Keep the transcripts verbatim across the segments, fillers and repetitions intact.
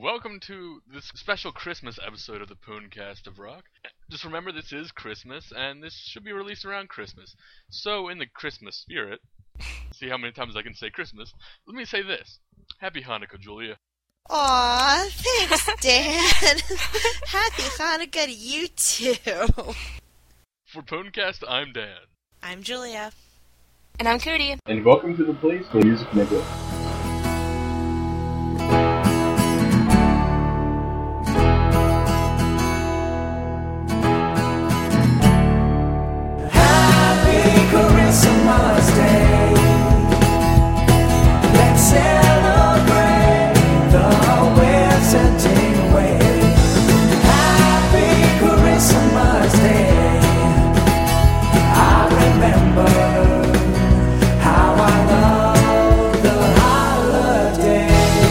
welcome to this special Christmas episode of the Pooncast of Rock. Just remember, this is Christmas, and this should be released around Christmas. So, in the Christmas spirit, see how many times I can say Christmas, let me say this. Happy Hanukkah, Julia. Aw, thanks, Dan. Happy Hanukkah to you, too. For Pooncast, I'm Dan. I'm Julia. And I'm Cody. And welcome to the place where music may go. Christmas Day. Let's celebrate the winds and take away. Happy Christmas Day. I remember how I love the holidays.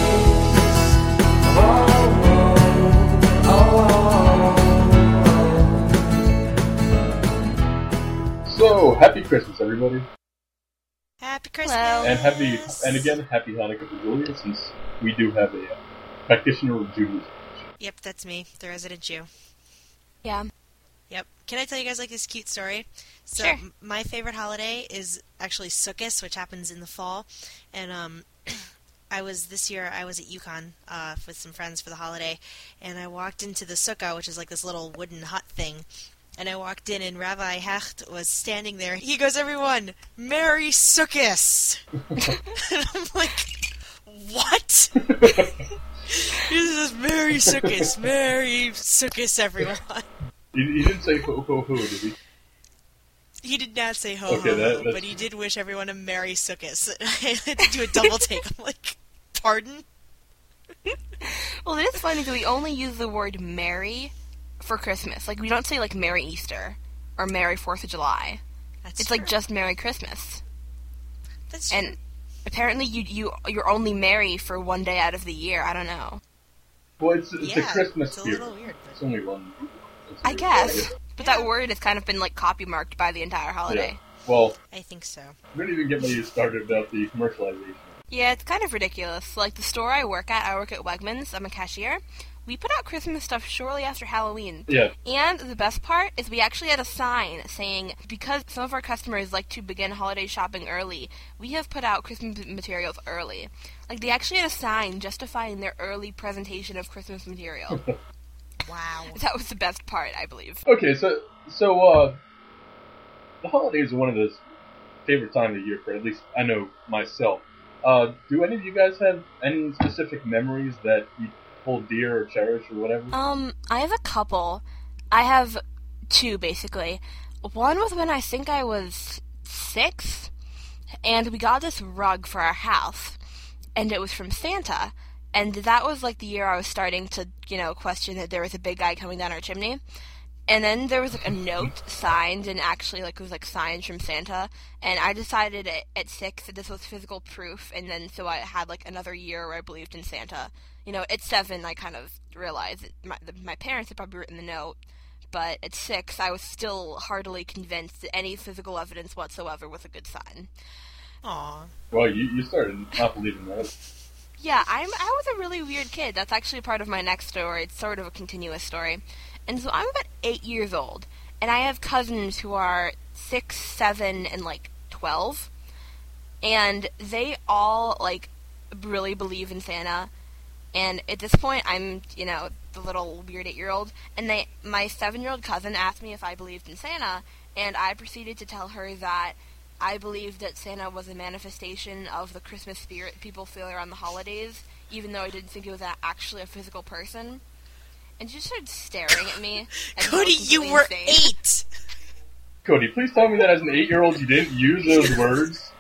Oh, oh, oh, oh. So, happy Christmas, everybody. Happy Christmas. Hello. And happy, and again, happy Hanukkah to Julia, since we do have a uh, practitioner of Judaism. Yep, that's me, the resident Jew. Yeah. Yep. Can I tell you guys like this cute story? So Sure. m- my favorite holiday is actually Sukkot, which happens in the fall. And um, I was this year I was at UConn uh, with some friends for the holiday, and I walked into the sukkah, which is like this little wooden hut thing. And I walked in, and Rabbi Hecht was standing there. He goes, "Everyone, Merry Sukkot!" And I'm like, "What?" He says, "Merry Sukkot, Merry Sukkot, everyone." He, he didn't say ho ho ho, did he? He did not say ho Okay, ho that- ho, that's- but he did wish everyone a Merry Sukkot. I had to do a double take. I'm like, pardon? Well, it is funny that we only use the word Merry for Christmas. Like, we don't say, like, Merry Easter or Merry fourth of July. That's It's true. like just Merry Christmas. That's true. And apparently you, you, you're only merry for one day out of the year. I don't know. Well, it's, it's yeah, a Christmas it's a spirit. little weird. But... It's only one. it's I weird. guess. But Yeah. that word has kind of been, like, copy-marked by the entire holiday. Yeah. Well, I think so. we don't even get me started about the commercialization. Yeah, it's kind of ridiculous. Like, the store I work at, I work at Wegmans, I'm a cashier. We put out Christmas stuff shortly after Halloween. Yeah. And the best part is we actually had a sign saying, because some of our customers like to begin holiday shopping early, we have put out Christmas materials early. Like, they actually had a sign justifying their early presentation of Christmas material. Wow. That was the best part, I believe. Okay, so, so, uh, the holidays are one of the favorite time of the year for at least, I know, myself. Uh, do any of you guys have any specific memories that you hold dear or cherish or whatever? Um, I have a couple. I have two, basically. One was when I think I was six, and we got this rug for our house, and it was from Santa. And that was, like, the year I was starting to, you know, question that there was a big guy coming down our chimney. And then there was, like, a note signed, and actually, like, it was, like, signed from Santa. And I decided at, at six that this was physical proof, and then so I had, like, another year where I believed in Santa. You know, at seven, I kind of realized that my, the, my parents had probably written the note. But at six, I was still heartily convinced that any physical evidence whatsoever was a good sign. Aw. Well, you, you started not believing that. Yeah, I'm, I was a really weird kid. That's actually part of my next story. It's sort of a continuous story. And so I'm about eight years old, and I have cousins who are six, seven, and, like, twelve. And they all, like, really believe in Santa. And at this point, I'm, you know, the little weird eight-year-old. And they, my seven-year-old cousin asked me if I believed in Santa, and I proceeded to tell her that I believed that Santa was a manifestation of the Christmas spirit people feel around the holidays, even though I didn't think it was a- actually a physical person. And she just started staring at me. as though I Cody, was you completely were insane. eight! Cody, please tell me that as an eight-year-old you didn't use those words.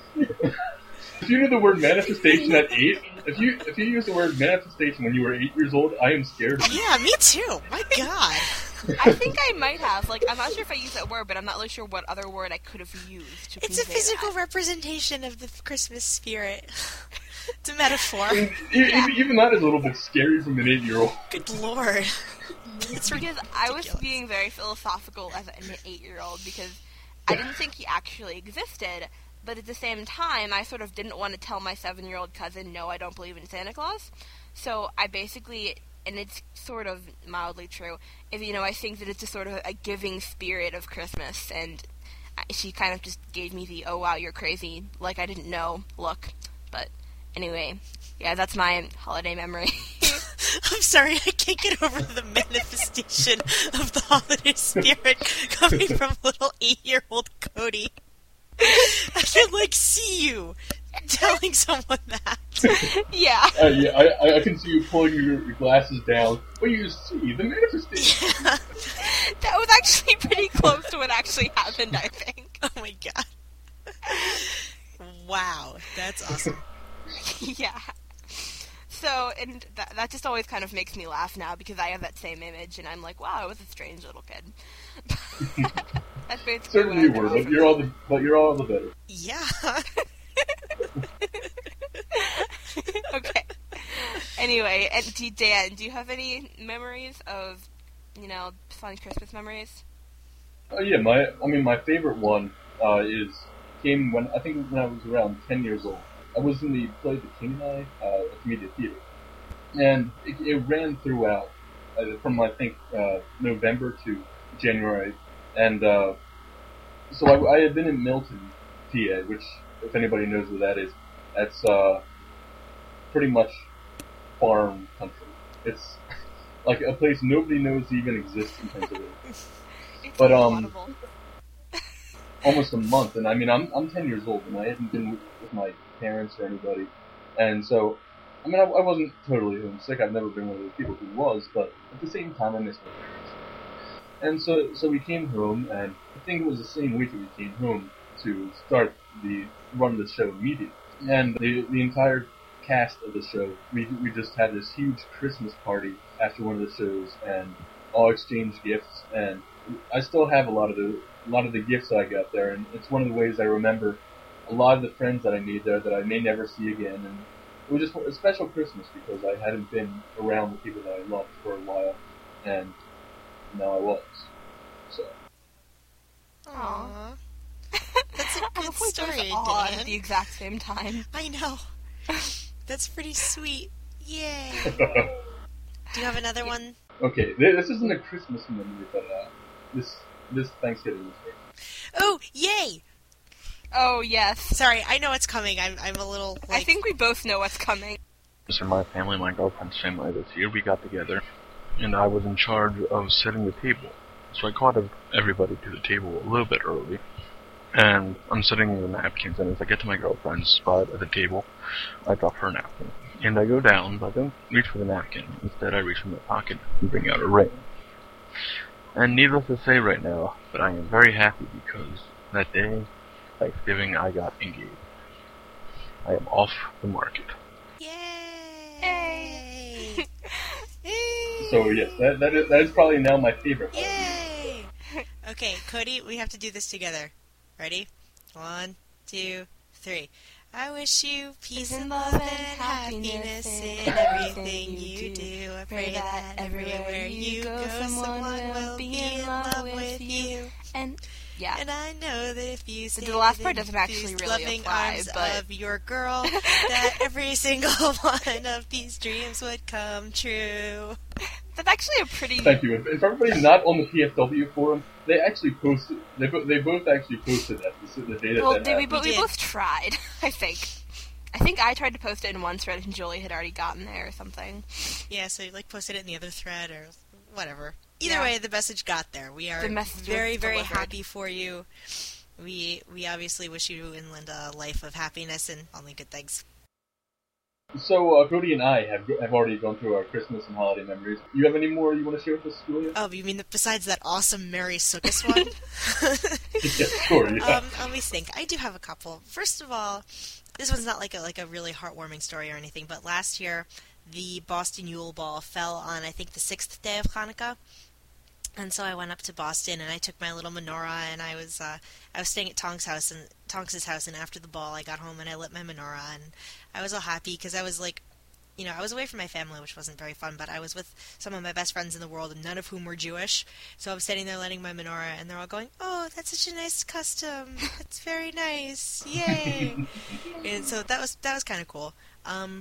If you knew the word manifestation at eight, if you if you used the word manifestation when you were eight years old, I am scared of you. Yeah, me too. My God. I think I might have. Like, I'm not sure if I used that word, but I'm not really sure what other word I could have used to It's a convey physical that. representation of the Christmas spirit. It's a metaphor. E- e- Even that is a little bit scary from an eight-year-old. Good lord. It's because I was ridiculous. being very philosophical as an eight-year-old because I didn't think he actually existed, but at the same time, I sort of didn't want to tell my seven-year-old cousin, no, I don't believe in Santa Claus. So I basically, and it's sort of mildly true, if you know, I think that it's a sort of a giving spirit of Christmas, and I, she kind of just gave me the, oh wow, you're crazy, like I didn't know look. But anyway, yeah, that's my holiday memory. I'm sorry, I can't get over the manifestation of the holiday spirit coming from little eight-year-old Cody. I can, like, see you telling someone that. Yeah. Uh, yeah, I, I can see you pulling your, your glasses down. But you see the manifestation. Yeah. That was actually pretty close to what actually happened, I think. Oh my god. Wow, that's awesome. Yeah. So, and that, that just always kind of makes me laugh now because I have that same image, and I'm like, wow, I was a strange little kid. That's basically Certainly what I were, did. but you're all the but you're all the better. Yeah. Okay. Anyway, and do, Dan, do you have any memories of, you know, fun Christmas memories? Oh yeah, my I mean my favorite one uh, is came when I think when I was around ten years old. I was in the play The King and I uh, at the Media Theater, and it, it ran throughout uh, from I think uh, November to January, and uh, so I, I had been in Milton, P A, which if anybody knows where that is, that's uh, pretty much farm country. It's like a place nobody knows even exists in Pennsylvania. It's But, um, unbelievable. Almost a month, and I mean I'm I'm ten years old, and I hadn't been with, with my parents or anybody, and so I mean I, I wasn't totally homesick. I've never been one of those people who was, but at the same time I missed my parents. And so so we came home, and I think it was the same week that we came home to start the run the show immediately. And the the entire cast of the show, we we just had this huge Christmas party after one of the shows, and all exchanged gifts, and I still have a lot of the a lot of the gifts that I got there, and it's one of the ways I remember a lot of the friends that I made there that I may never see again, and it was just a special Christmas because I hadn't been around the people that I loved for a while, and now I was. So. Aww. That's a I good hope we story, both awed Dan. at the exact same time. I know. That's pretty sweet. Yay. Do you have another one? Okay, th- this isn't a Christmas memory, but uh, this this Thanksgiving was great. Oh, yay! Oh, yes. Sorry, I know it's coming. I'm I'm a little, like... I think we both know what's coming. So my family, my girlfriend's family this year, we got together, and I was in charge of setting the table. So I called ev- everybody to the table a little bit early, and I'm setting the napkins, and as I get to my girlfriend's spot at the table, I drop her napkin. And I go down, but I don't reach for the napkin. Instead, I reach for my pocket and bring out a ring. And needless to say right now, but I am very happy because that day, Thanksgiving, I got engaged. I am off the market. Yay! Yay! So yes, that that is, that is probably now my favorite. Yay! Okay, Cody, we have to do this together. Ready? One, two, three. I wish you peace and love and happiness in everything you do. I pray that everywhere you go, someone will be in love with you. And, yeah. And I know that if you stay the last part within doesn't actually these really loving apply, arms but- of your girl, that every single one of these dreams would come true. That's actually a pretty... Thank you. If, if everybody's not on the P F W forum, they actually posted. They bo- they both actually posted that the, the day that Well, that they, we, happened. but we We did. both tried, I think. I think I tried to post it in one thread and Julie had already gotten there or something. Yeah, so you like posted it in the other thread or whatever. Either Yeah. way, the message got there. We are The message very, was very delivered. happy for you. We we obviously wish you and Linda a life of happiness and only good things. So uh, Cody and I have have already gone through our Christmas and holiday memories. You have any more you want to share with us, Julia? Oh, you mean the, besides that awesome Merry Sukkot one? Yeah, sure. Yeah. Um, let me think. I do have a couple. First of all, this one's not like a like a really heartwarming story or anything, but last year the Boston Yule Ball fell on I think the sixth day of Hanukkah, and so I went up to Boston and I took my little menorah and I was uh, I was staying at Tonks' house and Tonks' house, and after the ball I got home and I lit my menorah and I was all happy because I was like, you know, I was away from my family, which wasn't very fun, but I was with some of my best friends in the world, and none of whom were Jewish. So I was sitting there lighting my menorah, and they're all going, "Oh, that's such a nice custom. That's very nice. Yay!" And so that was that was kind of cool. Um,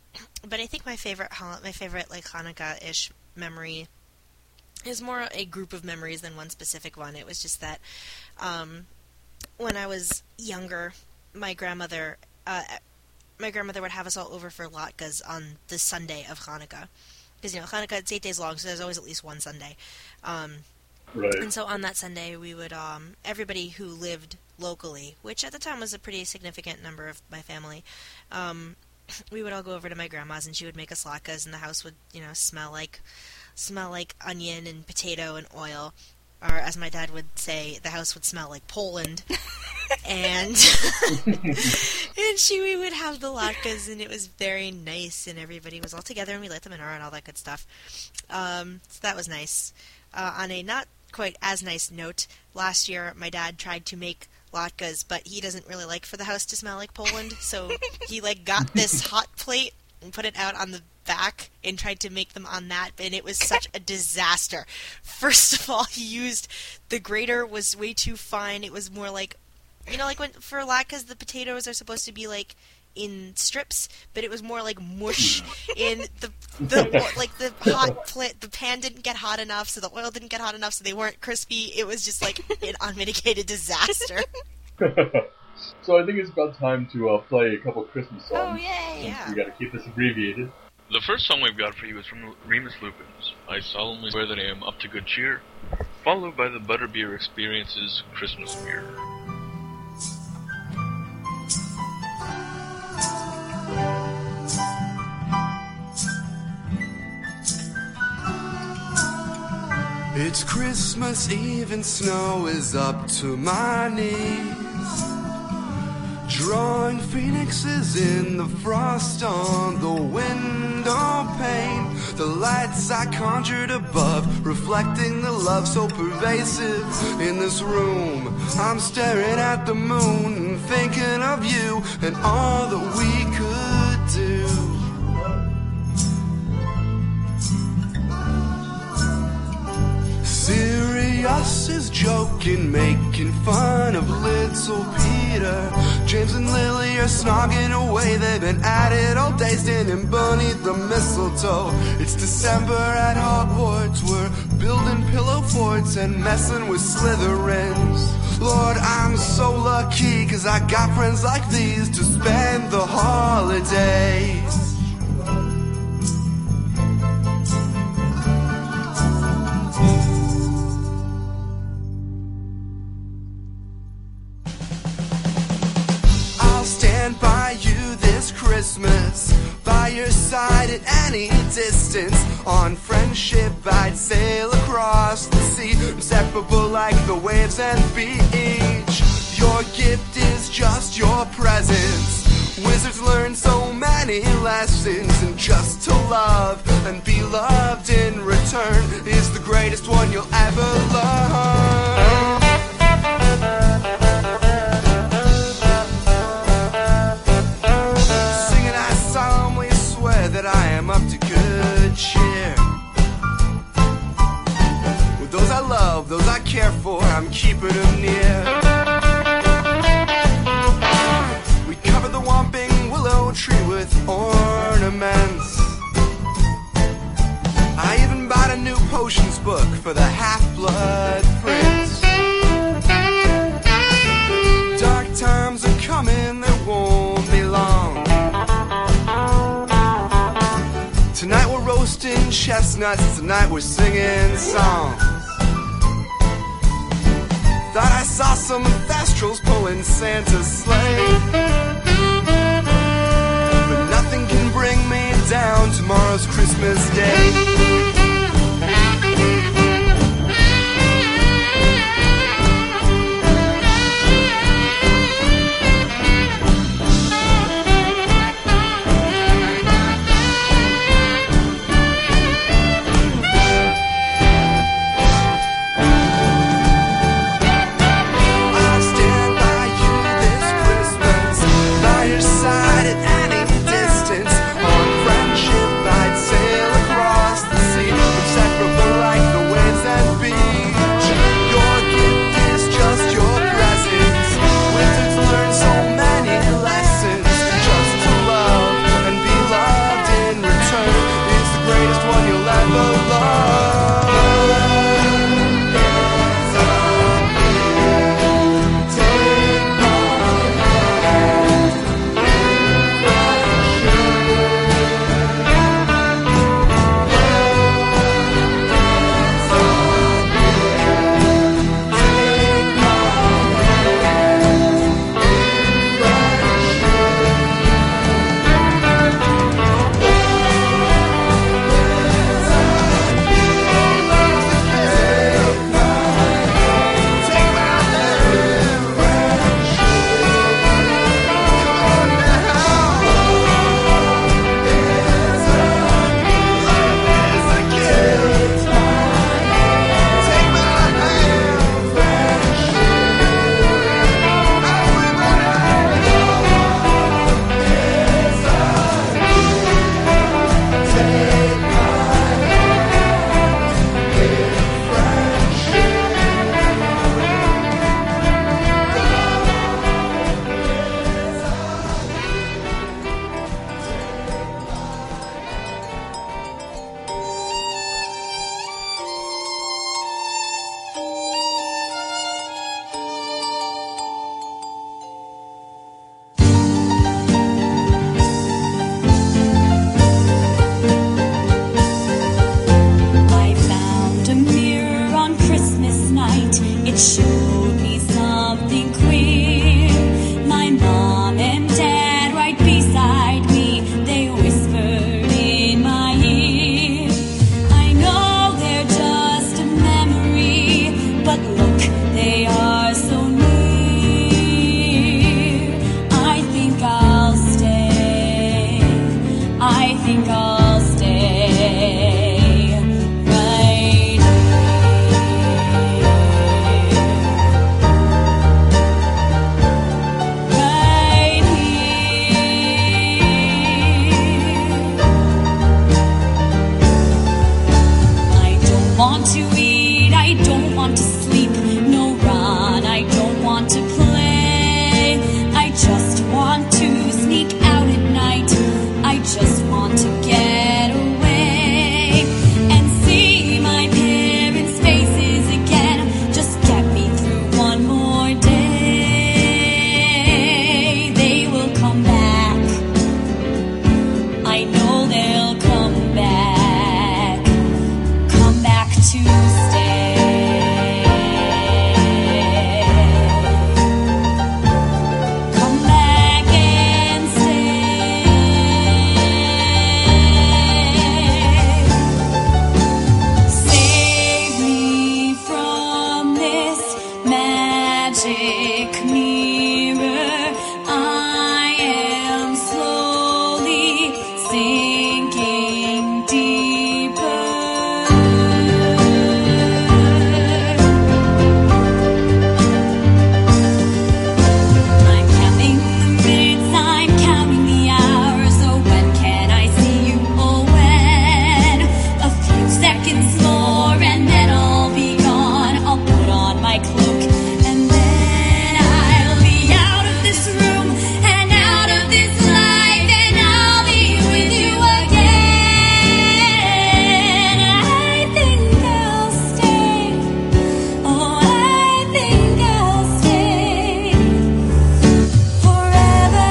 but I think my favorite hol- my favorite like Hanukkah-ish memory is more a group of memories than one specific one. It was just that um, when I was younger, my grandmother uh, my grandmother would have us all over for latkes on the Sunday of Hanukkah. Because, you know, Hanukkah, it's eight days long, so there's always at least one Sunday. Um, Right. and so on that Sunday, we would, um, everybody who lived locally, which at the time was a pretty significant number of my family, um, we would all go over to my grandma's, and she would make us latkes, and the house would, you know, smell like, smell like onion and potato and oil. Or, as my dad would say, the house would smell like Poland. and and she we would have the latkes, and it was very nice, and everybody was all together, and we lit the menorah and all that good stuff. Um, so that was nice. Uh, on a not quite as nice note, last year my dad tried to make latkes, but he doesn't really like for the house to smell like Poland, so he like got this hot plate and put it out on the back and tried to make them on that, and it was such a disaster. First of all, he used the grater was way too fine. It was more like, you know, like when for latkes the potatoes are supposed to be like in strips, but it was more like mush. In the the like the hot plant, the pan didn't get hot enough, so the oil didn't get hot enough, so they weren't crispy. It was just like an unmitigated disaster. So I think it's about time to uh, play a couple Christmas songs. Oh, yay! Yeah. We gotta keep this abbreviated. The first song we've got for you is from Remus Lupin's I Solemnly Swear That I Am Up to Good Cheer, followed by the Butterbeer Experience's Christmas Beer. It's Christmas Eve and snow is up to my knees, drawing phoenixes in the frost on the window pane. The lights I conjured above, reflecting the love so pervasive in this room. I'm staring at the moon and thinking of you and all that we could do. Sirius is joking, making fun of little Peter. James and Lily are snogging away, they've been at it all day, standing beneath the mistletoe. It's December at Hogwarts, we're building pillow forts and messing with Slytherins. Lord, I'm so lucky, cause I got friends like these to spend the holidays. By you this Christmas, by your side at any distance. On friendship I'd sail across the sea, inseparable like the waves and beach. Your gift is just your presence. Wizards learn so many lessons, and just to love and be loved in return is the greatest one you'll ever learn. That I am up to good cheer. With those I love, those I care for, I'm keeping them near. We cover the whomping willow tree with ornaments. I even bought a new potions book for the half-blood prince. Dark times are coming, they won't be long. Tonight we're roasting chestnuts, tonight we're singing songs. Thought I saw some thestrals pulling Santa's sleigh, but nothing can bring me down, tomorrow's Christmas Day. Side at any distance, on friendship I'd sail across the want to eat, I don't want to sleep, no run, I don't want to play. I just want to sneak out at night, I just want to get away and see my parents' faces again. Just get me through one more day. They will come back, I know they'll come back, come back to stay. Come back and stay. Save me from this magic mirror. I am slowly sinking deeper. I'm counting the minutes, I'm counting the hours. Oh, when can I see you? Oh, when? A few seconds more and then I'll be gone. I'll put on my cloak and then I'll be out of this room and out of this life, and I'll be with you again. I think I'll stay. Oh, I think I'll stay forever.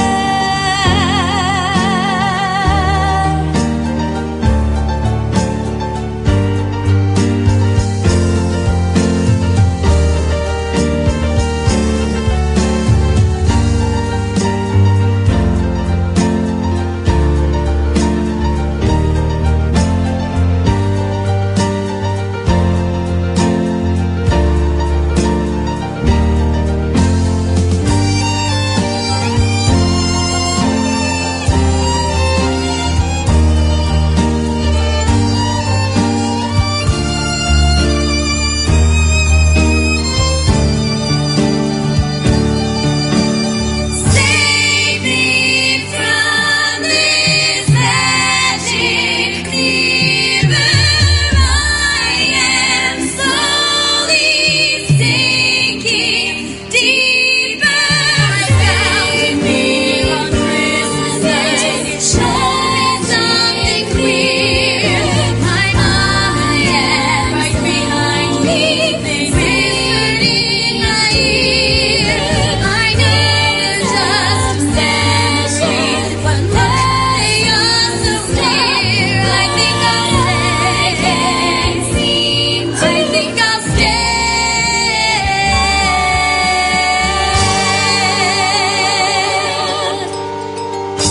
Save me from this magic mirror. I am slowly sinking deeper. I found a mirror on Christmas Day. It showed me something queer. My mama and right behind me, they whispered in my ear. I know they're just memories, but they are so clear. I think I'll stay. I think I'll stay.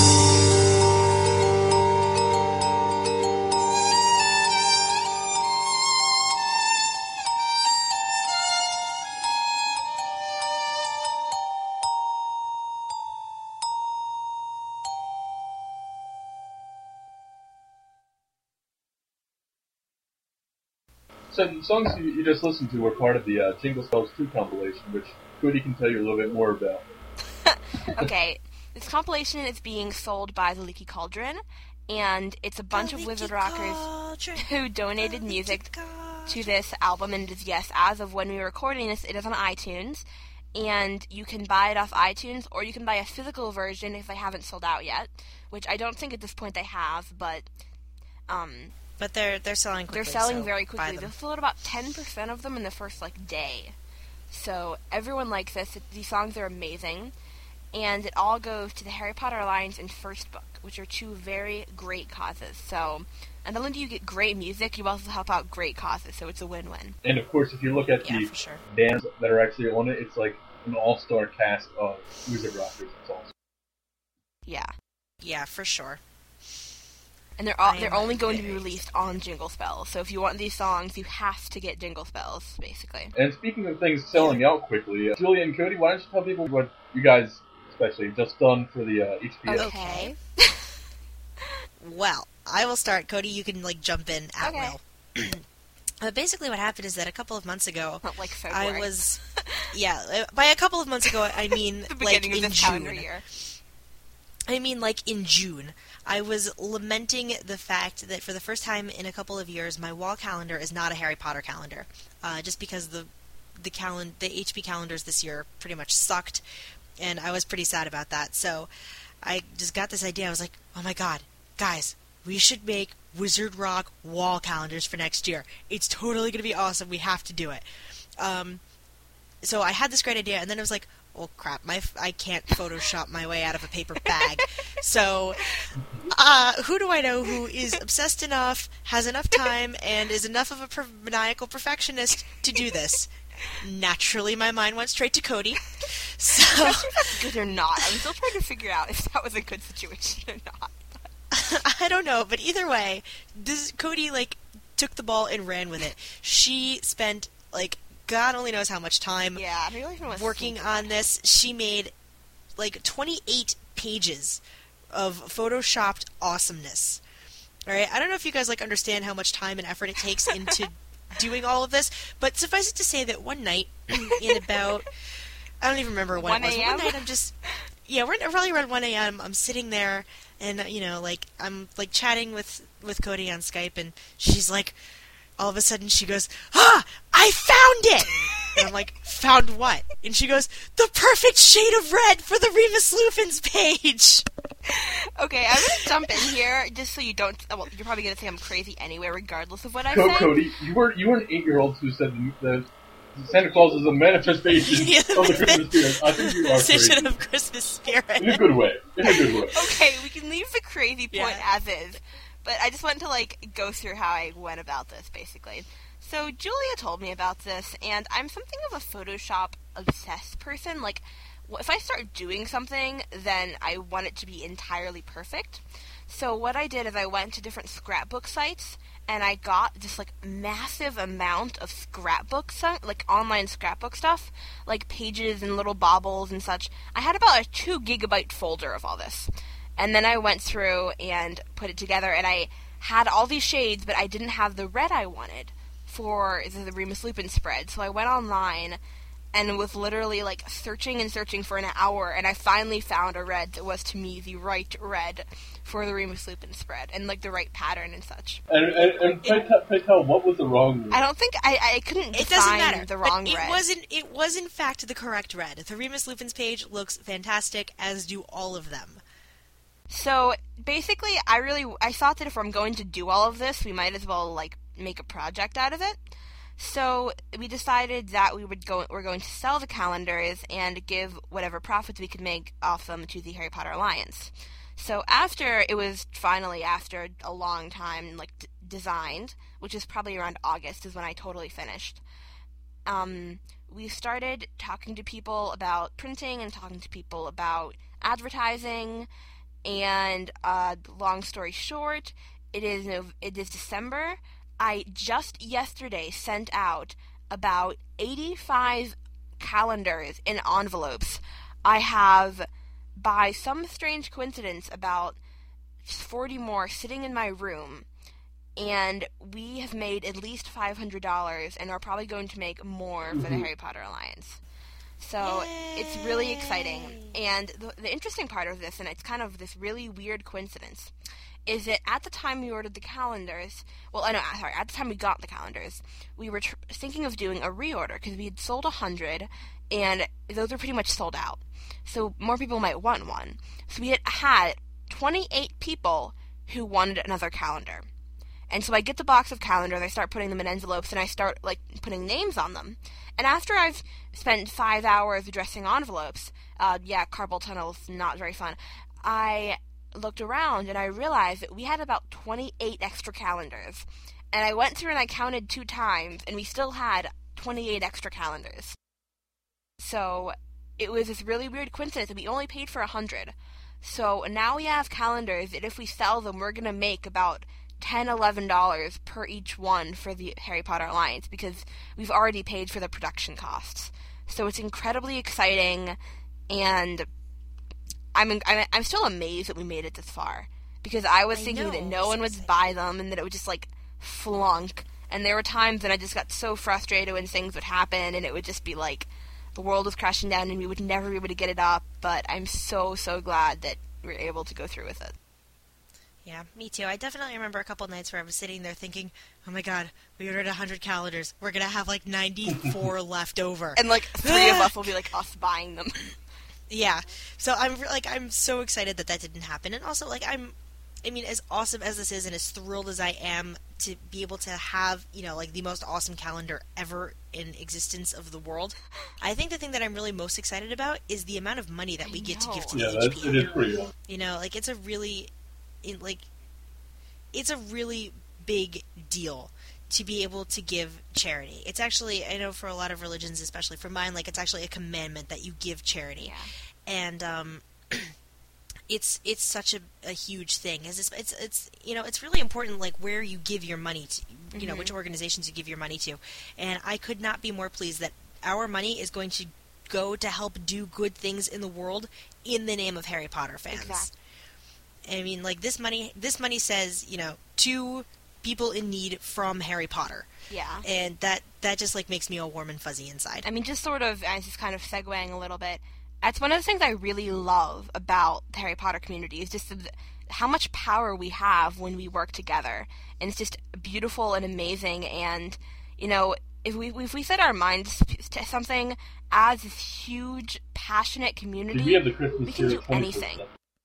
So the songs you, you just listened to were part of the uh, Jingle Spells two compilation, which Cody can tell you a little bit more about. Okay, this compilation is being sold by the Leaky Cauldron, and it's a bunch of Wizard Rockers who donated music to this album. And it is, yes, as of when we were recording this, it is on iTunes, and you can buy it off iTunes, or you can buy a physical version if they haven't sold out yet, which I don't think at this point they have, but um, But they're they're selling quickly. they're selling so very buy quickly. them. They sold about ten percent of them in the first, like, day. So everyone likes this. It, these songs are amazing. And it all goes to the Harry Potter Alliance and First Book, which are two very great causes. So, and not only do you get great music, you also help out great causes, so it's a win-win. And of course, if you look at Yeah, the for sure. bands that are actually on it, it's like an all-star cast of Wizard Rockers. It's awesome. Yeah. Yeah, for sure. And they're all, I they're am only going to be very released on Jingle Spells. So if you want these songs, you have to get Jingle Spells, basically. And speaking of things selling out quickly, uh, Julia and Cody, why don't you tell people what you guys, especially, just done for the uh, H P S? Okay. Well, I will start. Cody, you can like jump in at Okay. will. But basically, what happened is that a couple of months ago, Not like February. I was, yeah. uh, By a couple of months ago, I mean the like beginning in of this June. calendar year. I mean, like in June, I was lamenting the fact that for the first time in a couple of years, my wall calendar is not a Harry Potter calendar, uh, just because the the calen- the H P calendars this year pretty much sucked, and I was pretty sad about that. So I just got this idea. I was like, oh my god, guys, we should make Wizard Rock wall calendars for next year. It's totally going to be awesome. We have to do it. Um, so I had this great idea, and then I was like, oh crap, my f- I can't Photoshop my way out of a paper bag. So uh, who do I know who is obsessed enough, has enough time, and is enough of a per- maniacal perfectionist to do this? Naturally, my mind went straight to Cody. So If that's good or not. I'm still trying to figure out if that was a good situation or not. I don't know, but either way, this Cody like took the ball and ran with it. She spent like God only knows how much time Yeah, I really was working on this. She made like twenty-eight pages of photoshopped awesomeness. All right, I don't know if you guys like understand how much time and effort it takes into doing all of this, but suffice it to say that one night in about I don't even remember when it was. But one night I'm just yeah, we're probably around one a.m. I'm sitting there and you know, like I'm like chatting with with Cody on Skype, and she's like, all of a sudden she goes, ah, I found it! And I'm like, found what? And she goes, the perfect shade of red for the Remus Lupin's page! Okay, I'm going to jump in here, just so you don't... Well, you're probably going to think I'm crazy anyway, regardless of what I Co- say. Cody, you were you were an eight-year-old who said that Santa Claus is a manifestation Yeah, of the Christmas spirit. I think you are crazy. Manifestation of Christmas spirit. In a good way. In a good way. Okay, we can leave the crazy point Yeah. as is. But I just wanted to, like, go through how I went about this, basically. So, Julia told me about this, and I'm something of a Photoshop-obsessed person. Like, if I start doing something, then I want it to be entirely perfect. So what I did is I went to different scrapbook sites, and I got this, like, massive amount of scrapbook stuff, like, online scrapbook stuff, like pages and little baubles and such. I had about a two gigabyte folder of all this. And then I went through and put it together, and I had all these shades, but I didn't have the red I wanted for the, the Remus Lupin spread. So I went online and was literally, like, searching and searching for an hour, and I finally found a red that was, to me, the right red for the Remus Lupin spread, and, like, the right pattern and such. And, and, and pray, tell, pray tell, what was the wrong I don't think, I, I couldn't It define doesn't matter. the wrong but it red. wasn't. It was in fact the correct red. The Remus Lupin's page looks fantastic, as do all of them. So, basically, I really, I thought that if I'm going to do all of this, we might as well, like, make a project out of it. So, we decided that we would go, we're going to sell the calendars and give whatever profits we could make off them to the Harry Potter Alliance. So, after, it was finally after a long time, like, d- designed, which is probably around August is when I totally finished, um, we started talking to people about printing and talking to people about advertising. And uh, long story short, it is Nov- it is December. I just yesterday sent out about eighty-five calendars in envelopes. I have, by some strange coincidence, about forty more sitting in my room, and we have made at least five hundred dollars, and are probably going to make more for the Harry Potter Alliance. So it's really exciting. And the, the interesting part of this, and it's kind of this really weird coincidence, is that at the time we ordered the calendars, well, I know, sorry, at the time we got the calendars, we were tr- thinking of doing a reorder, because we had sold one hundred, and those were pretty much sold out. So more people might want one. So we had had twenty-eight people who wanted another calendar. And so I get the box of calendars, I start putting them in envelopes, and I start, like, putting names on them. And after I've spent five hours addressing envelopes, uh, yeah, carpal tunnel's not very fun, I looked around and I realized that we had about twenty-eight extra calendars. And I went through and I counted two times, and we still had twenty-eight extra calendars. So it was this really weird coincidence that we only paid for one hundred. So now we have calendars that if we sell them, we're going to make about ten dollars, eleven dollars per each one for the Harry Potter Alliance, because we've already paid for the production costs. So it's incredibly exciting, and I'm I'm, I'm still amazed that we made it this far, because I was I thinking know, that no so one would exciting. buy them and that it would just, like, flunk. And there were times when I just got so frustrated when things would happen, and it would just be like the world was crashing down and we would never be able to get it up. But I'm so, so glad that were able to go through with it. Yeah, me too. I definitely remember a couple nights where I was sitting there thinking, oh my god, we ordered one hundred calendars. We're going to have like ninety-four left over. And like three of us will be like us buying them. Yeah. So I'm like I'm so excited that that didn't happen. And also like I'm I mean as awesome as this is and as thrilled as I am to be able to have, you know, like the most awesome calendar ever in existence of the world. I think the thing that I'm really most excited about is the amount of money that we get to give to Yeah, the that's, H P. it is pretty awesome. You know, like it's a really in like it's a really big deal to be able to give charity. It's actually, I know for a lot of religions, especially for mine, like it's actually a commandment that you give charity. Yeah. And um it's it's such a, a huge thing. It's, it's it's you know, it's really important like where you give your money to, you mm-hmm. know, which organizations you give your money to. And I could not be more pleased that our money is going to go to help do good things in the world in the name of Harry Potter fans. Exactly. I mean, like, this money this money says, you know, to people in need from Harry Potter. Yeah. And that, that just, like, makes me all warm and fuzzy inside. I mean, just sort of, as just kind of segueing a little bit, that's one of the things I really love about the Harry Potter community, is just the, how much power we have when we work together. And it's just beautiful and amazing, and, you know, if we if we set our minds to something as this huge, passionate community, we have the Christmas we can do spirit anything.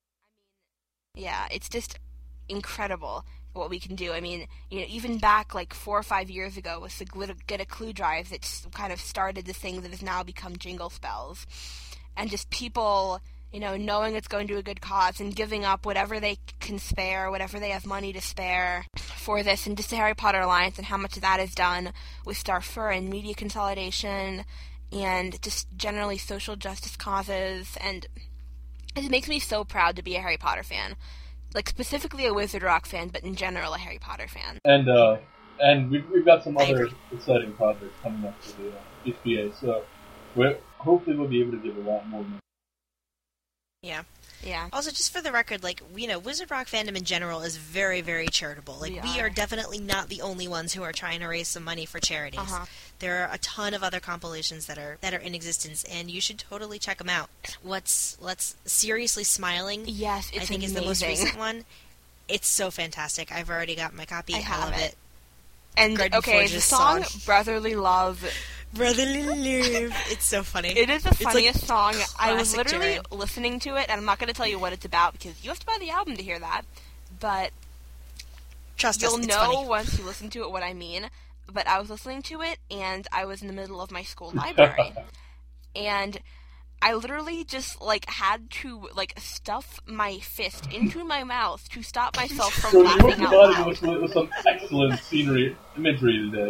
Yeah, it's just incredible what we can do. I mean, you know, even back like four or five years ago with the Get a Clue drive that kind of started this thing that has now become Jingle Spells. And just people, you know, knowing it's going to a good cause and giving up whatever they can spare, whatever they have money to spare for this. And just the Harry Potter Alliance and how much that is done with Starfur and media consolidation and just generally social justice causes. And it makes me so proud to be a Harry Potter fan. Like, specifically a Wizard Rock fan, but in general a Harry Potter fan. And uh, and we've, we've got some other exciting projects coming up for the uh, H B A, so we're, hopefully we'll be able to give a lot more. Yeah. Yeah. Also, just for the record, like, you know, Wizard Rock fandom in general is very, very charitable. Like, we, we are. are definitely not the only ones who are trying to raise some money for charities. Uh-huh. There are a ton of other compilations that are that are in existence, and you should totally check them out. What's Let's Seriously Smiling? Yes, it's I think amazing. is the most recent one. It's so fantastic. I've already got my copy. I, have love it. it. And Greg okay, Forge's the song, song. Brotherly Love. Brotherly Love. It's so funny. It is the It's funniest like song. I was classic literally Jared. listening to it, and I'm not going to tell you what it's about because you have to buy the album to hear that. But Trust you'll us, it's know funny. once you listen to it what I mean. But I was listening to it, and I was in the middle of my school library. And I literally just, like, had to, like, stuff my fist into my mouth to stop myself from So you laughing out provided loud. us with, with some excellent scenery imagery today.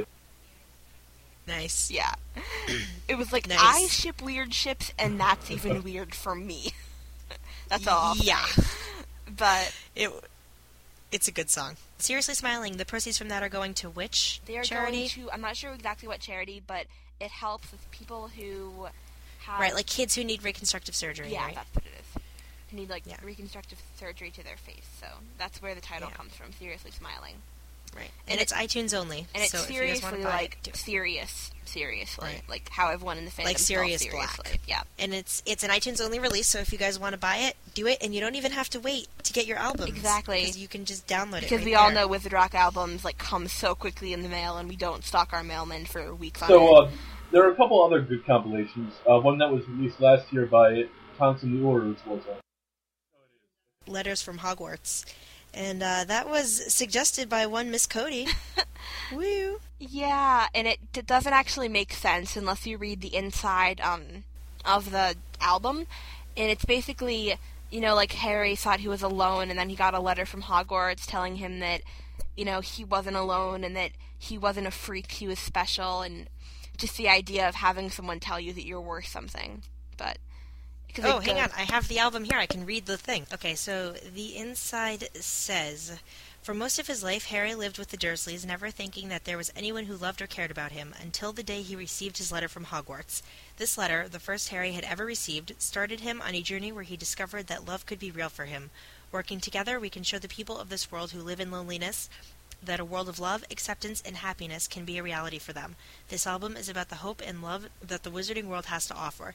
Nice. Yeah. It was like, Nice. I ship weird ships, and that's even weird for me. That's all. Yeah. But It, it's a good song. Seriously Smiling, the proceeds from that are going to which they are charity? going to, I'm not sure exactly what charity, but it helps with people who have... Right, like kids who need reconstructive surgery, Yeah, right? that's what it is. Who need, like, Yeah. reconstructive surgery to their face. So that's where the title Yeah. comes from, Seriously Smiling. Right. And And, it's iTunes only. And it's so if you guys want seriously, to buy like, it, do it. serious, seriously. Right. Like how everyone in the fandom Like spells Sirius seriously. Black. Yeah. And it's it's an iTunes only release, so if you guys want to buy it, do it, and you don't even have to wait to get your albums. Exactly. Because you can just download it Because right we all there. know Wizard Rock albums, like, come so quickly in the mail, and we don't stock our mailmen for weeks on So end. uh, there are a couple other good compilations. Uh, one that was released last year by Thompson the Orders was uh, Letters from Hogwarts. And uh, that was suggested by one Miss Cody. Woo! Yeah, and it d- doesn't actually make sense unless you read the inside um, of the album. And it's basically, you know, like Harry thought he was alone, and then he got a letter from Hogwarts telling him that, you know, he wasn't alone and that he wasn't a freak, he was special, and just the idea of having someone tell you that you're worth something. But... Oh, hang on. I have the album here. I can read the thing. Okay, so the inside says, for most of his life, Harry lived with the Dursleys, never thinking that there was anyone who loved or cared about him, until the day he received his letter from Hogwarts. This letter, the first Harry had ever received, started him on a journey where he discovered that love could be real for him. Working together, we can show the people of this world who live in loneliness that a world of love, acceptance, and happiness can be a reality for them. This album is about the hope and love that the wizarding world has to offer.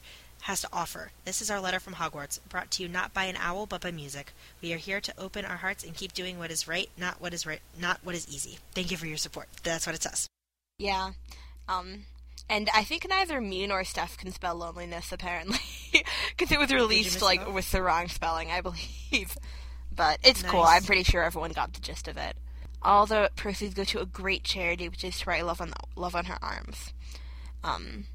has to offer. This is our letter from Hogwarts, brought to you not by an owl, but by music. We are here to open our hearts and keep doing what is right, not what is right, not what is easy. Thank you for your support. That's what it says. Yeah. Um, and I think neither me nor Steph can spell loneliness, apparently. Because it was released, like, misspell? with the wrong spelling, I believe. But it's Nice. cool. I'm pretty sure everyone got the gist of it. All the proceeds go to a great charity, which is to write Love on, Love on Her Arms. Um,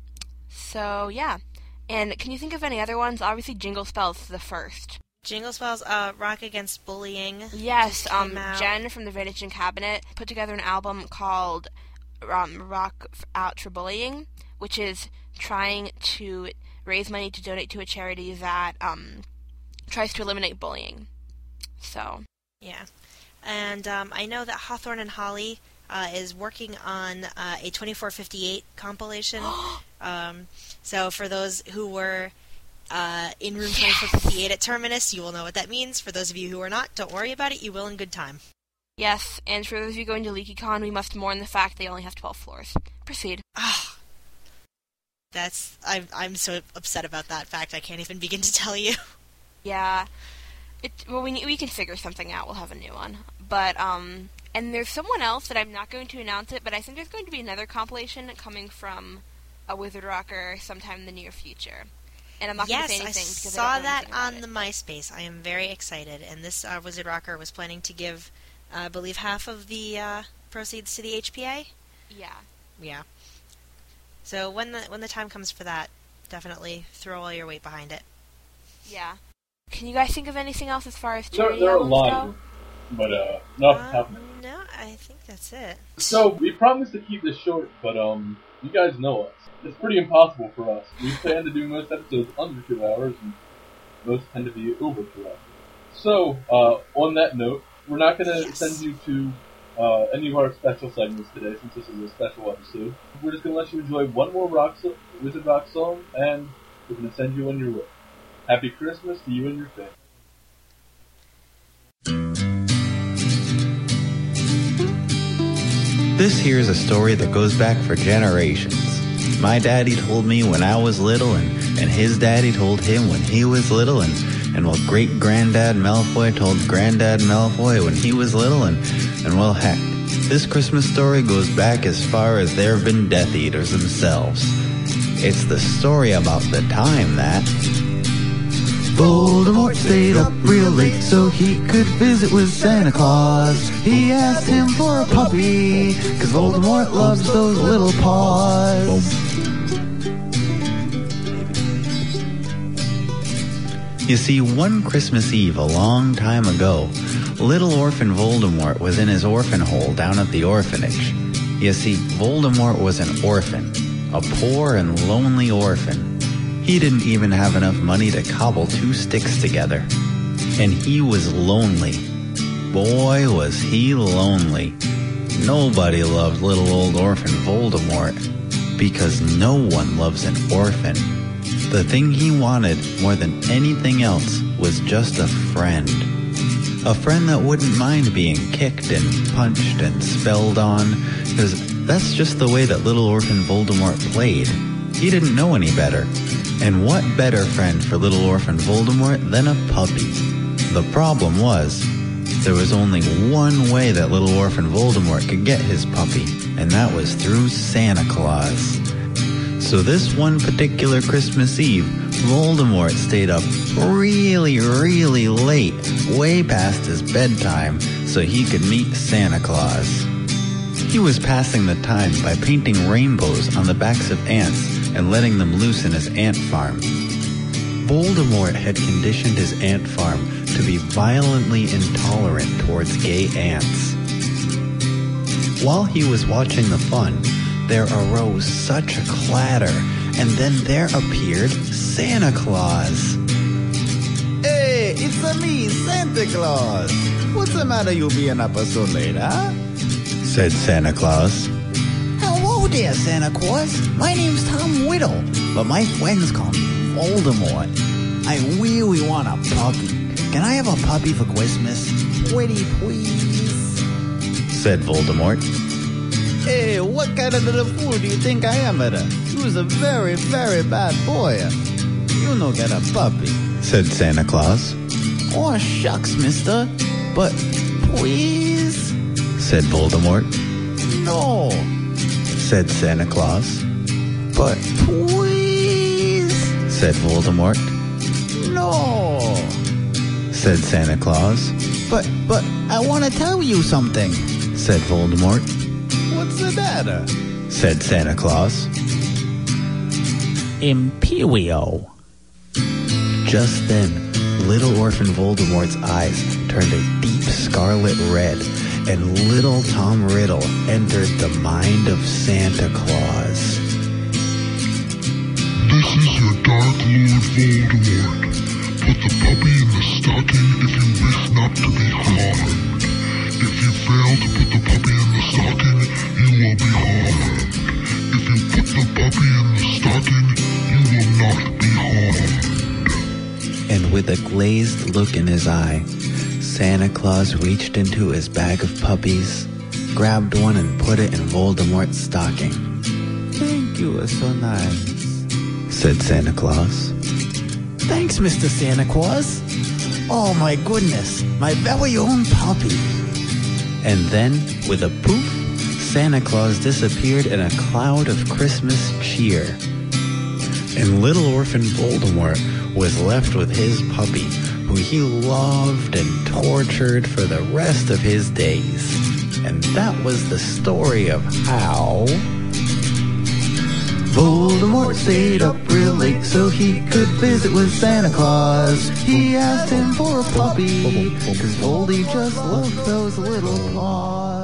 so, yeah. And can you think of any other ones? Obviously, Jingle Spells is the first. Jingle Spells, uh, Rock Against Bullying. Yes, just um, came out. Jen from the Vanishing Cabinet put together an album called um, Rock Out for Bullying, which is trying to raise money to donate to a charity that um, tries to eliminate bullying. So, Yeah. And um, I know that Hawthorne and Holly uh, is working on uh, a twenty-four fifty-eight compilation. um, so for those who were uh, in room twenty-four fifty-eight at Terminus, you will know what that means. For those of you who are not, don't worry about it. You will in good time. yes, and for those of you going to LeakyCon, we must mourn the fact they only have twelve floors. Proceed. Ah, that's I'm I'm so upset about that fact. I can't even begin to tell you. Yeah. It, well, we we can figure something out. We'll have a new one. But, um, and there's someone else that I'm not going to announce it, but I think there's going to be another compilation coming from a Wizard Rocker sometime in the near future. And I'm not going to Yes, say I anything because saw I don't know that anything about on it. the MySpace. I am very excited. And this uh, Wizard Rocker was planning to give, uh, I believe, half of the uh, proceeds to the H P A. Yeah. Yeah. So when the when the time comes for that, definitely throw all your weight behind it. Yeah. Can you guys think of anything else as far as There, charity there are a albums lot go? of them, but uh, not off the top of my Um, no, I think that's it. So, we promised to keep this short, but, um, you guys know us. It's pretty impossible for us. We plan to do most episodes under two hours, and most tend to be over two hours. So, uh, on that note, we're not gonna Yes. send you to, uh, any of our special segments today, since this is a special episode. We're just gonna let you enjoy one more rock so- Wizard Rock song, and we're gonna send you on your way. Happy Christmas to you and your family. This here's a story that goes back for generations. My daddy told me when I was little, and, and his daddy told him when he was little, and, and well, great-granddad Malfoy told Granddad Malfoy when he was little, and, and well, heck, this Christmas story goes back as far as there have been Death Eaters themselves. It's the story about the time that Voldemort stayed up real late so he could visit with Santa Claus. He asked him for a puppy, cause Voldemort loves those little paws. You see, one Christmas Eve a long time ago, little orphan Voldemort was in his orphan hole down at the orphanage. You see, Voldemort was an orphan, a poor and lonely orphan. He didn't even have enough money to cobble two sticks together. And he was lonely. Boy, was he lonely. Nobody loved little old orphan Voldemort, because no one loves an orphan. The thing he wanted more than anything else was just a friend. A friend that wouldn't mind being kicked and punched and spelled on, because that's just the way that little orphan Voldemort played. He didn't know any better. And what better friend for little orphan Voldemort than a puppy? The problem was, there was only one way that little orphan Voldemort could get his puppy, and that was through Santa Claus. So this one particular Christmas Eve, Voldemort stayed up really, really late, way past his bedtime, so he could meet Santa Claus. He was passing the time by painting rainbows on the backs of ants and letting them loose in his ant farm. Voldemort had conditioned his ant farm to be violently intolerant towards gay ants. While he was watching the fun, there arose such a clatter, and then there appeared Santa Claus. Hey, it's a me, Santa Claus. What's the matter you being up so late, huh? Said Santa Claus. Hello there, Santa Claus. My name's Tom Whittle, but my friends call me Voldemort. I really want a puppy. Can I have a puppy for Christmas? Pretty please, said Voldemort. Hey, what kind of little fool do you think I am, Edda? You was a very, very bad boy. you no get a puppy, said Santa Claus. Oh, shucks, mister. But please, said Voldemort. No, said Santa Claus. But please, said Voldemort. No, said Santa Claus. But, but, I want to tell you something, said Voldemort. What's the matter? Said Santa Claus. Imperio. Just then, little orphan Voldemort's eyes turned a deep scarlet red, and little Tom Riddle entered the mind of Santa Claus. This is your Dark Lord Voldemort. Put the puppy in the stocking if you wish not to be harmed. If you fail to put the puppy in the stocking, you will be harmed. If you put the puppy in the stocking, you will not be harmed. And with a glazed look in his eye, Santa Claus reached into his bag of puppies, grabbed one and put it in Voldemort's stocking. Thank you, are so nice, said Santa Claus. Thanks, Mister Santa Claus. Oh my goodness, my very own puppy. And then, with a poof, Santa Claus disappeared in a cloud of Christmas cheer. And little orphan Voldemort was left with his puppy, who he loved and tortured for the rest of his days. And that was the story of how Voldemort stayed up real late so he could visit with Santa Claus. He asked him for a puppy, cause Voldy just loved those little paws.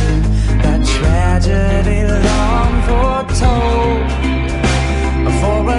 Tragedy long foretold. For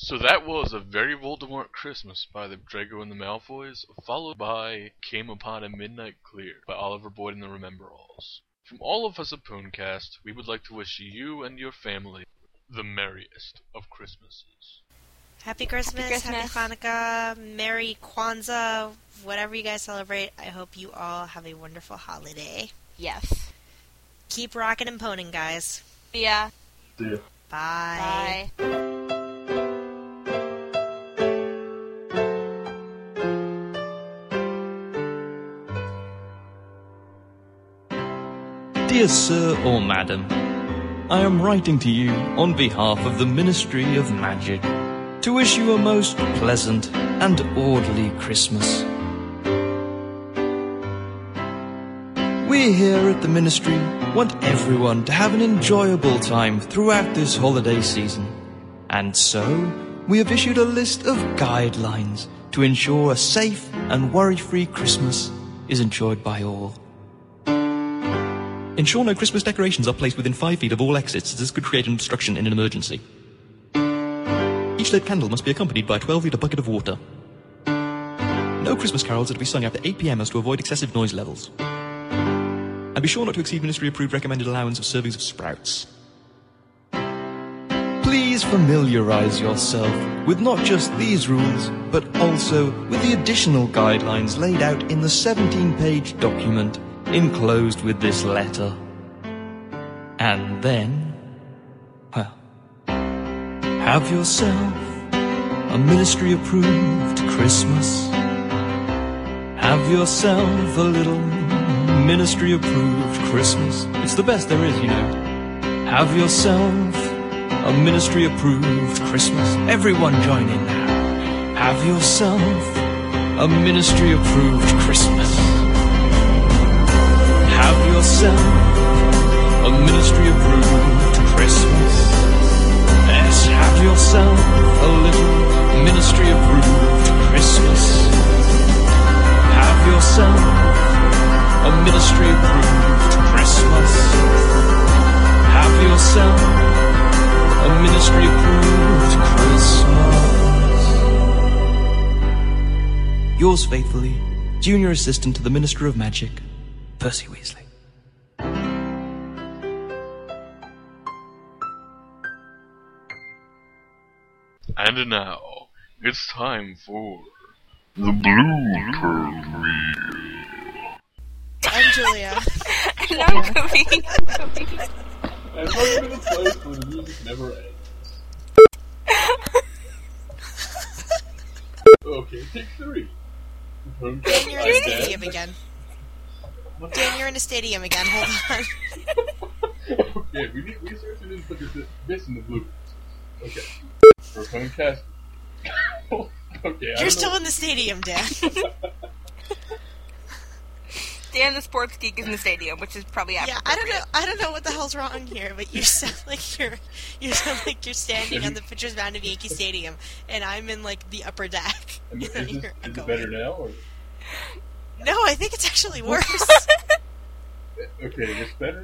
So that was A Very Voldemort Christmas by the Draco and the Malfoys, followed by Came Upon a Midnight Clear by Oliver Boyd and the Remember-Alls. From all of us at Pooncast, we would like to wish you and your family the merriest of Christmases. Happy Christmas, Happy Happy Christmas. Hanukkah, Merry Kwanzaa, whatever you guys celebrate. I hope you all have a wonderful holiday. Yes. Keep rocking and poning, guys. Yeah. See ya. Bye. Bye. Dear Sir or Madam, I am writing to you on behalf of the Ministry of Magic to wish you a most pleasant and orderly Christmas. We here at the Ministry want everyone to have an enjoyable time throughout this holiday season, and so we have issued a list of guidelines to ensure a safe and worry-free Christmas is enjoyed by all. Ensure no Christmas decorations are placed within five feet of all exits, as this could create an obstruction in an emergency. Each lit candle must be accompanied by a twelve litre bucket of water. No Christmas carols are to be sung after eight p.m. as to avoid excessive noise levels. And be sure not to exceed ministry-approved recommended allowance of servings of sprouts. Please familiarise yourself with not just these rules, but also with the additional guidelines laid out in the seventeen-page document enclosed with this letter. And then, well, have yourself a ministry-approved Christmas. Have yourself a little ministry-approved Christmas. It's the best there is, you know. Have yourself a ministry-approved Christmas. Everyone join in now. Have yourself a ministry-approved Christmas. Have yourself a ministry-approved Christmas. Yes, have yourself a little ministry-approved Christmas. Have yourself a ministry-approved Christmas. Have yourself a ministry-approved Christmas. Yours faithfully, Junior Assistant to the Minister of Magic, Percy Weasley. And now, it's time for the Blue Pearl Reel. I'm Julia. And I'm Cody. And welcome to the place where the music never ends. Okay, take three. Dan, you're in a stadium again. Dan, you're in a stadium again. Hold on. Okay, we need we seriously need to put this, this in the blue. Okay. For Pooncast. Okay, I You're still know. in the stadium, Dan. Dan the sports geek is in the stadium, which is probably Yeah, appropriate. I don't know. I don't know what the hell's wrong here, but you sound like you're you sound like you're standing on the pitcher's mound of Yankee Stadium, and I'm in like the upper deck. I mean, is And this, you're is it echoing. better now? Or? No, I think it's actually worse. Okay, it's better?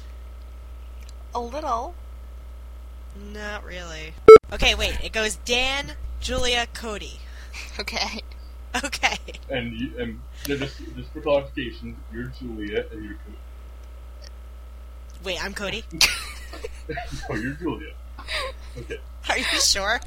A little. Not really. Okay, wait. It goes Dan, Julia, Cody. Okay. Okay. And you, and yeah, just, just for clarification, you're Julia and you're Cody. Wait, I'm Cody. No, you're Julia. Okay. Are you sure?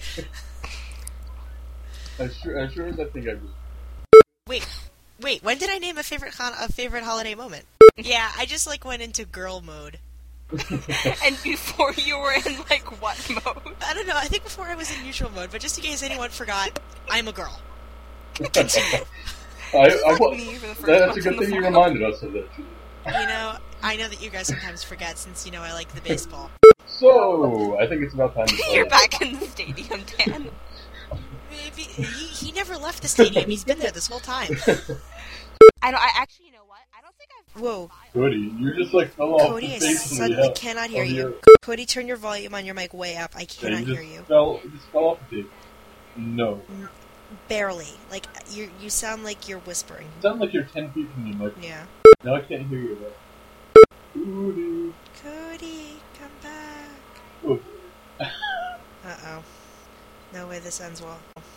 As sure as, sure as I think I was. Wait, wait. When did I name a favorite hon- a favorite holiday moment? Yeah, I just like went into girl mode. And before you were in, like, what mode? I don't know. I think before I was in neutral mode, but just in case anyone forgot, I'm a girl. I, I, well, me for the first that's a month in good the thing you fall. reminded us of that. You know, I know that you guys sometimes forget since you know I like the baseball. So, I think it's about time to play. You're back in the stadium, Dan. Maybe he, he never left the stadium. He's been there this whole time. I don't. I actually, you know what? I don't think I've. Whoa, Cody, you just like fell off Cody, the I face of the suddenly uh, cannot hear of you. your- Cody, turn your volume on your mic way up. I yeah, cannot you just hear you. Fell, you just fell off the table. No. Barely. Like you, you sound like you're whispering. You sound like you're ten feet from the mic. Yeah. Now I can't hear you at all. Cody. Cody, come back. Oh. Uh oh. No way this ends well.